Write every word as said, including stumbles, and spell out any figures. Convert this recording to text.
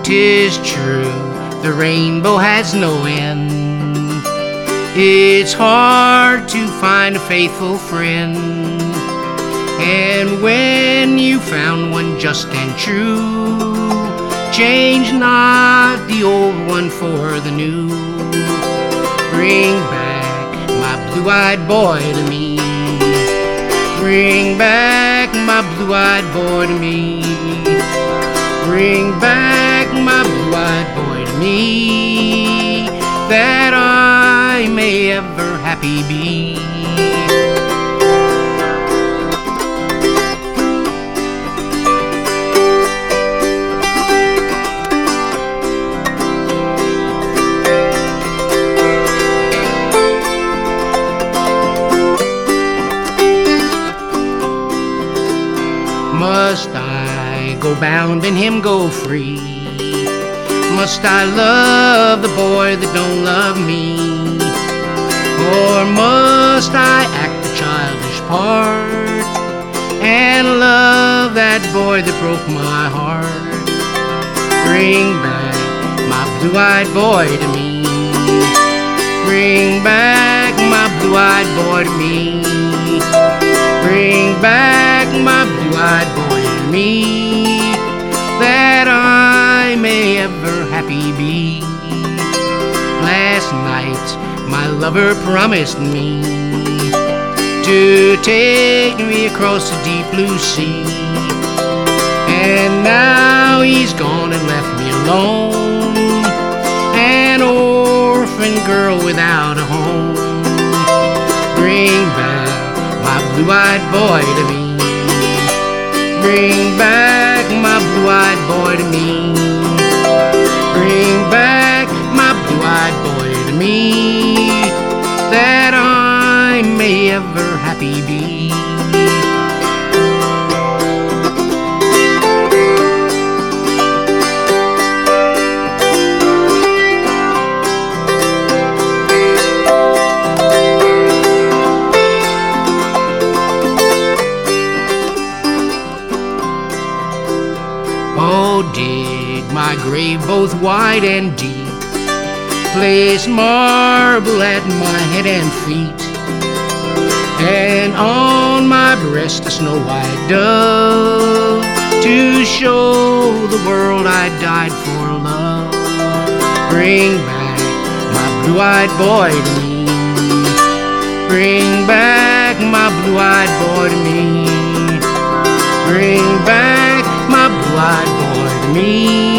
'Tis true, the rainbow has no end. It's hard to find a faithful friend, and when you found one just and true, change not the old one for the new. Bring back my blue-eyed boy to me. Bring back my blue-eyed boy to me. Bring back my blue-eyed boy to me, that I may ever happy be. Must I go bound and him go free? Must I love the boy that don't love me? Or must I act the childish part and love that boy that broke my heart? Bring back my blue-eyed boy to me. Bring back my blue-eyed boy to me. Bring back my blue-eyed boy to me, that I may ever happy be. Last night my lover promised me to take me across the deep blue sea, and now he's gone and left me alone, an orphan girl without a home. Bring back my blue-eyed boy to me. Bring back my blue-eyed boy to me. Bring back my blue-eyed boy to me, that I may ever happy be. Oh, dig my grave both wide and deep, place marble at my head and feet, and on my breast a snow-white dove, to show the world I died for love. Bring back my blue-eyed boy to me. Bring back my blue-eyed boy to me. Bring back my blue-eyed boy to me,